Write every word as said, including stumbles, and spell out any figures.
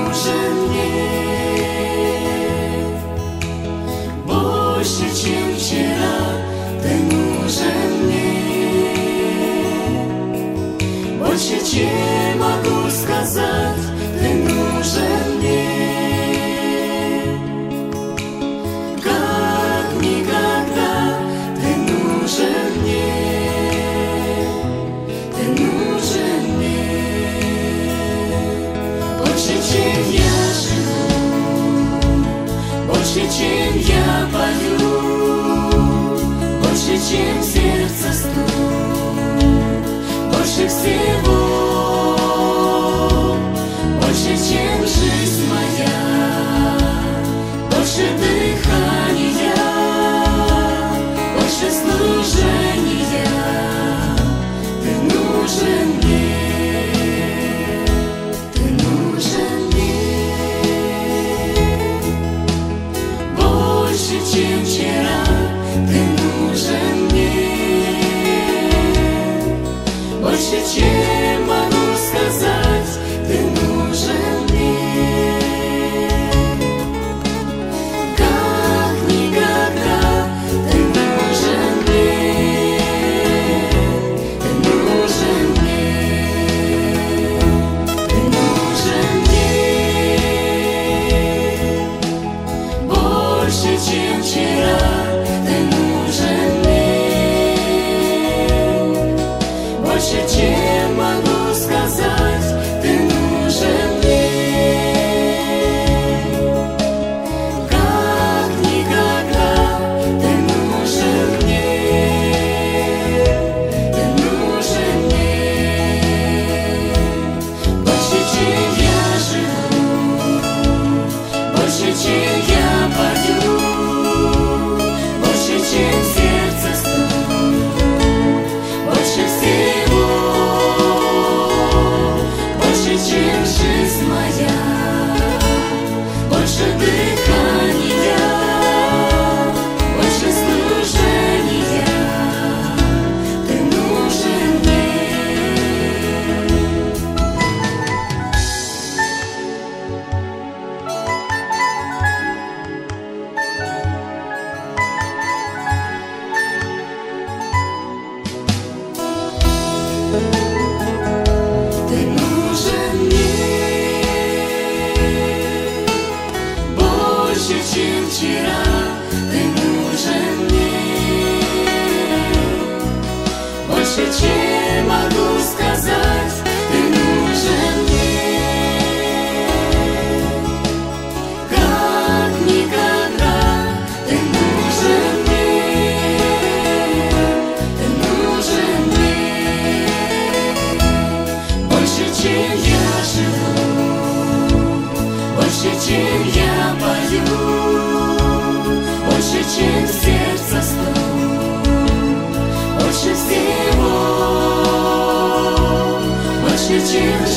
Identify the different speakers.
Speaker 1: нужен мне больше, чем вчера. Ты нужен мне больше, чем могу сказать. Ты нужен мне как никогда. Ты нужен мне, ты нужен мне больше, чем я живу, больше, чем я пою, больше, чем сердце стук, больше всего, больше, чем жизнь моя, больше дыхания, больше служения. Ты нужен мне, ты нужен мне больше, чем вчера. Ты нужен мне больше, чем могу сказать. Ты нужен мне как никогда. Ты нужен мне, ты нужен мне, ты нужен мне больше, чем вчера. Ты нужен мне больше, чем могу сказать. Ты нужен мне как никогда. Ты нужен мне, ты нужен мне больше, чем я живу, больше, чем я пою, больше, чем сердце стук, больше всего, больше, чем жизнь моя, больше дыхания, больше служения. Ты нужен мне. Ты нужен мне больше, чем вчера. Ты нужен мне больше, чем могу сказать. Ты нужен мне как никогда. Ты нужен мне, ты нужен мне больше, чем я живу, больше, чем я пою, больше, чем сердце стук, больше всего, больше, чем